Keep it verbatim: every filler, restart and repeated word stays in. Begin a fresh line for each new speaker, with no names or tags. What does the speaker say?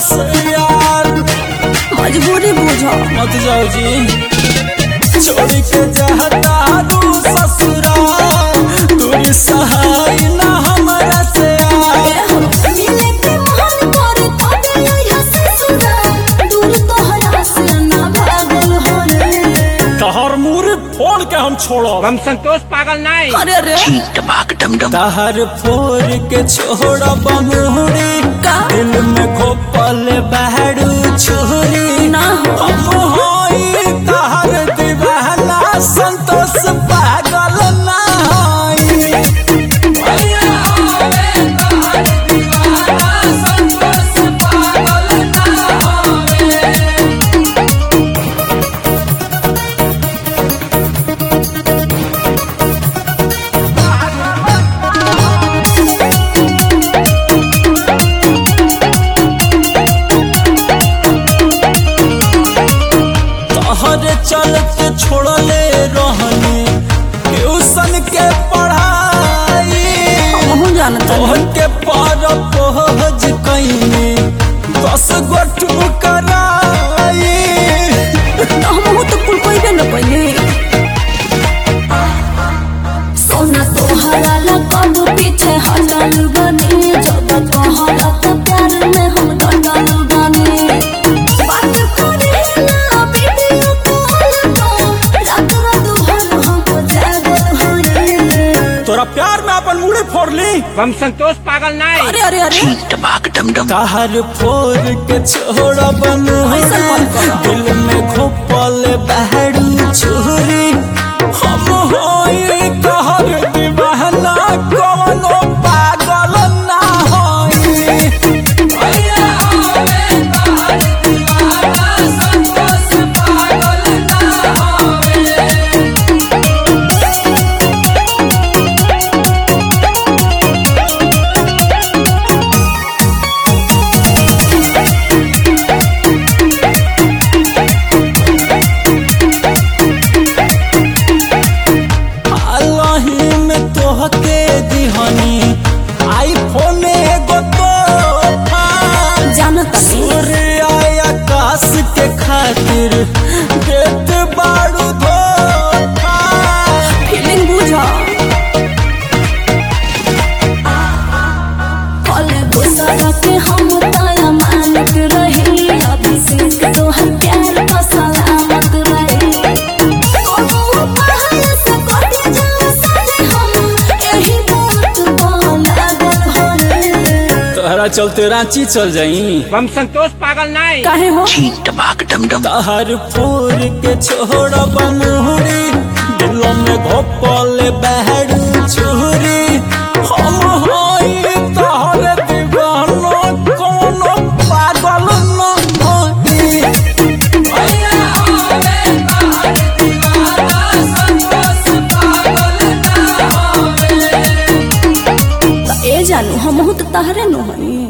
से यार
मजबूरी बुझो
मत जाओ जी छोड़ के जाता तू ससुराल दूरी सहाय ना हमारा से यार
मिले के मन करे तोने यहाँ से सुना दूर तोहरा से ना भागल हो रे
तहर मुरी फोड़ के हम छोड़ो
हम संतोष पागल नहीं।
अरे रे
तहर फोड़ के छोड़ा बमुड़ी
का
दिल में खोपल बहरू छुरी
ना हो
हम होई तहर दीवाना संतोष पागल ना होई भैया होवे तहर दीवाना संतोष पागल ना होवे तहरे चलते छोड़ले रहनी ट्यूशन के पढ़ाई
हमहू जानता
तोहर के पार पहुँच कईने दस गो ठुकराई
हमहू तो कुल कोई न पहले सोना तोहरा ला कब पीछे हटल बनी जब तोहरा तो प्यार में हम डटल बनी बात करे ना वीडियो कॉल पर रात रात भर हम जागल हो रे
तोरा प्यार में अपन मुड़ी फोड़ ली
हम संतोष पागल नहीं।
अरे अरे अरे
तहर फोड़ के छोड़ा बनु
ऐसा मत करो।
दिल में खोपल बहरू छुरी हम होई तहर दीवाना कौनो पागल ना होई भैया होवे तहर दीवाना संतोष पागल ना होवे आलही में तोहके दिहनी आईफोन एगो तोहफा
जानत
सूर्य आकाश के खातिर देत बारू धोखा
फीलिंग बुझो कले दूसरा के हम ताया मानत रही अभिषेक तोहर प्यार का सलामत रही कोनो पढ़ाई से कटे जाओ साथे हम एही बात लागल हो रे
तोहरा चलते रांची चल जाई
हम संतोष पागल नहीं।
काहे हो
तहर फोड़ के छोड़ा बमुड़ी दिल में घोपल बहरू छुरी हम होई तहर दीवाना कोनो पागल ना होई भैया होवे तहर दीवाना संतोष पागल ना होवे
ए जानू हमहू तो तहरे न हई